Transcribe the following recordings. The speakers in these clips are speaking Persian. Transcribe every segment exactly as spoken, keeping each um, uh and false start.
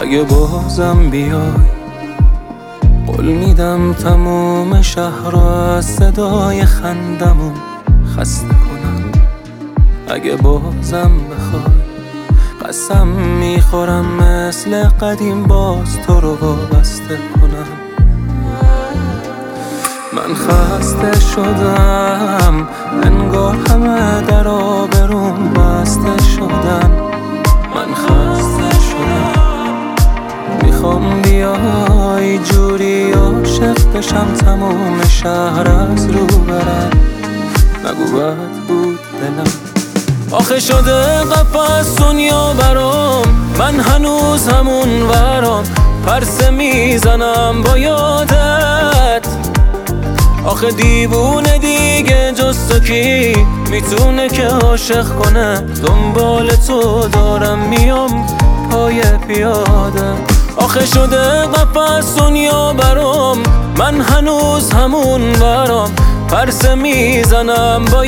اگه بازم بیای قول میدم تموم شهر رو از صدای خندمون خسته کنم. اگه بازم بخوای قسم میخورم مثل قدیم باز تو رو وابسته کنم. من خسته شدم انگار همه در آبروم بسته شدن. من خسته شدم میخوام بیای جوری عاشق بشم تموم شهر از رو برم. نگو بد بود دلم آخه شده قفس دنیا برام، من هنوز همون ورام پرسه میزنم با یادت. آخه دیوونه دیگه جز تو کی میتونه که عاشق کنه؟ دنبال تو دارم میام پای پیاده. آخه شده قفس دنیا برام، من هنوز همون ورام پرسه میزنم با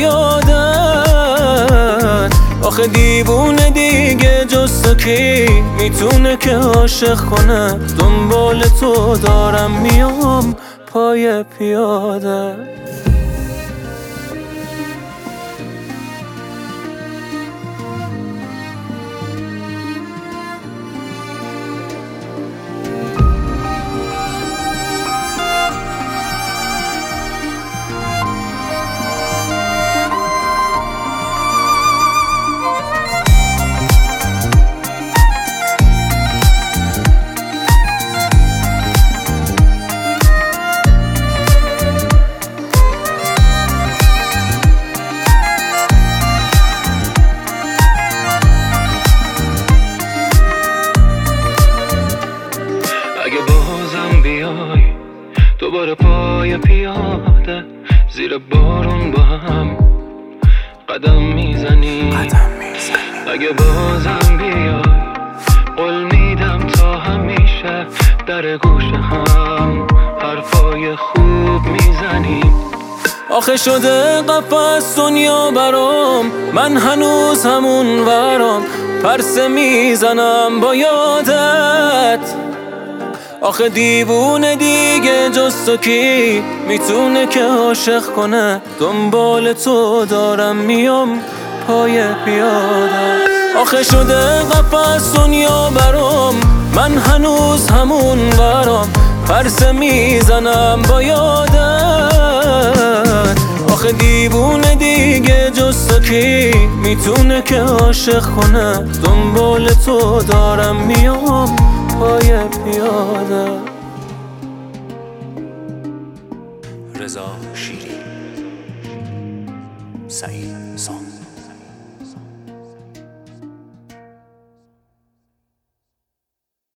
یادت. آخه دیوونه دیگه جز تو کی میتونه که عاشق کنه؟ دنبال تو دارم میام پای پیاده. اگه بازم بیای دوباره پای پیاده زیر بارون با هم قدم میزنی. اگه بازم بیای قول میدم تا همیشه در گوش هم حرفای خوب میزنی. آخه شده قفس دنیا برام، من هنوز همون ورام پرسه میزنم با یادت. آخه دیوونه دیگه جز تو کی میتونه که عاشق کنه؟ دنبال تو دارم میام پای پیاده. آخه شده قفس دنیا برام، من هنوز همون ورام پرسه میزنم با یادت. آخه دیوونه دیگه جز تو کی میتونه که عاشق کنه؟ دنبال تو دارم میام پای پیاده. رضا شیری، سعید سام.